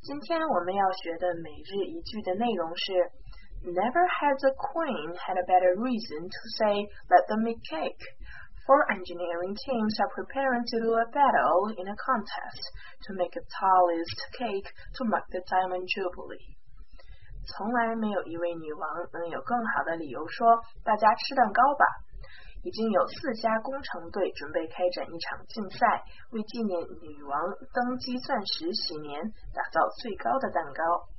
今天我们要学的每日一句的内容是 Never has a queen had a better reason to say let them make cake. 4 engineering teams are preparing to do a battle in a contest to make the tallest cake to mark the diamond jubilee. 从来没有一位女王能有更好的理由说大家吃蛋糕吧。已经有4家工程队准备开展一场竞赛，为纪念女王登基钻石禧年打造最高的蛋糕。